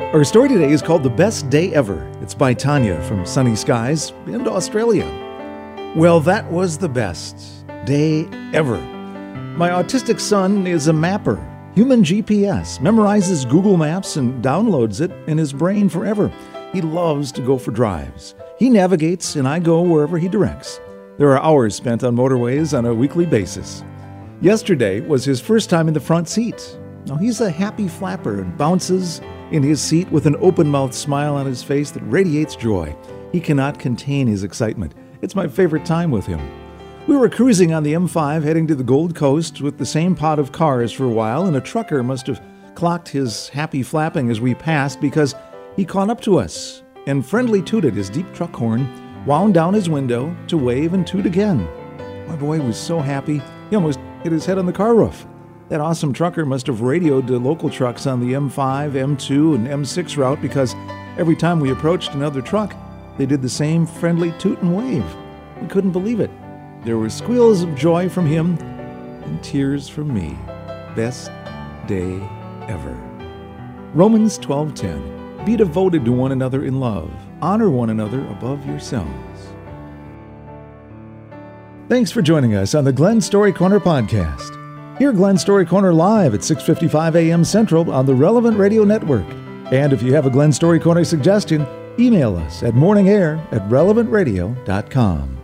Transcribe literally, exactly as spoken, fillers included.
Our story today is called The Best Day Ever. It's by Tanya from Sunny Skies in Australia. Well, that was the best day ever. My autistic son is a mapper. Human G P S, memorizes Google Maps and downloads it in his brain forever. He loves to go for drives. He navigates and I go wherever he directs. There are hours spent on motorways on a weekly basis. Yesterday was his first time in the front seat. Now he's a happy flapper and bounces in his seat with an open-mouthed smile on his face that radiates joy. He cannot contain his excitement. It's my favorite time with him. We were cruising on the M five heading to the Gold Coast with the same pod of cars for a while, and a trucker must have clocked his happy flapping as we passed because he caught up to us and friendly tooted his deep truck horn, wound down his window to wave and toot again. My boy was so happy, he almost hit his head on the car roof. That awesome trucker must have radioed to local trucks on the M five, M two, and M six route because every time we approached another truck, they did the same friendly toot and wave. We couldn't believe it. There were squeals of joy from him and tears from me. Best day ever. Romans twelve ten. Be devoted to one another in love. Honor one another above yourselves. Thanks for joining us on the Glen Story Corner podcast. Hear Glen Story Corner live at six fifty-five a.m. Central on the Relevant Radio Network. And if you have a Glen Story Corner suggestion, email us at morningair at relevant radio dot com.